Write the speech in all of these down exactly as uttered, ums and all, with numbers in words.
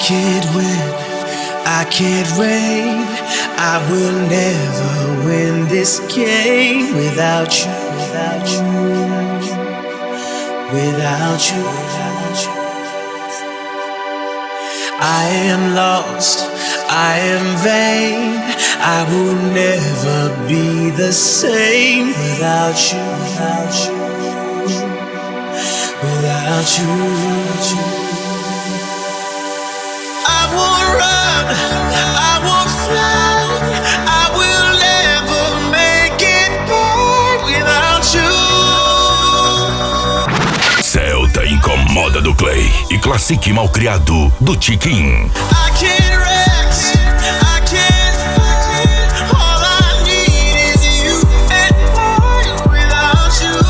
can't win, I can't reign. I will never win this game without you, without you, without you, without you. I am lost, I am vain. I will never be the same without you, without you, without you. I will run, I will fly. I will never make it back without you. Celta incomoda do Clay e classique malcriado do Tiquinho. I can't rest, I can't fight. All I need is you and I without you.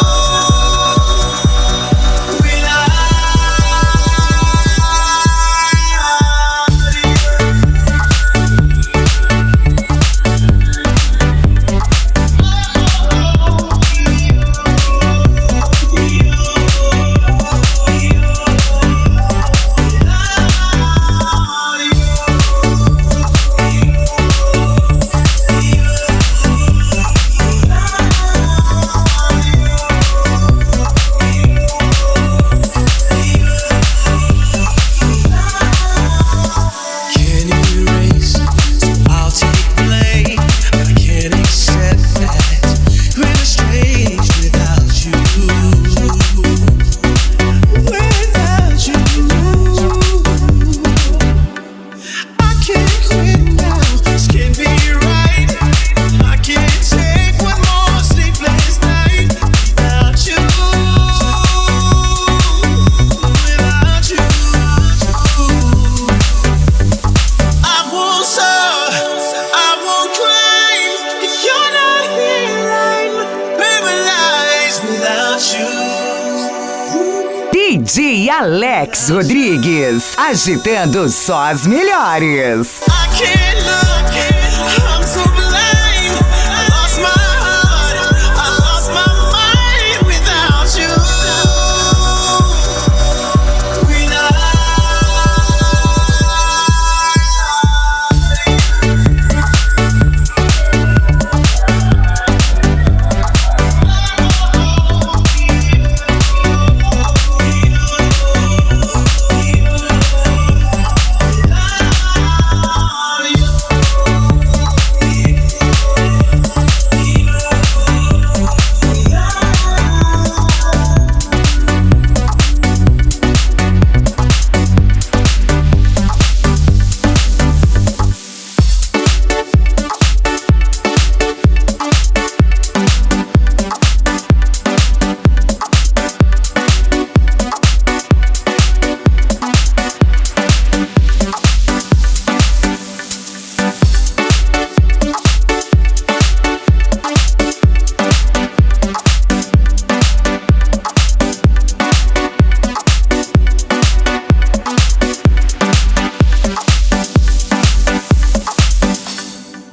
D J Alex Rodrigues, agitando só as melhores. I can't look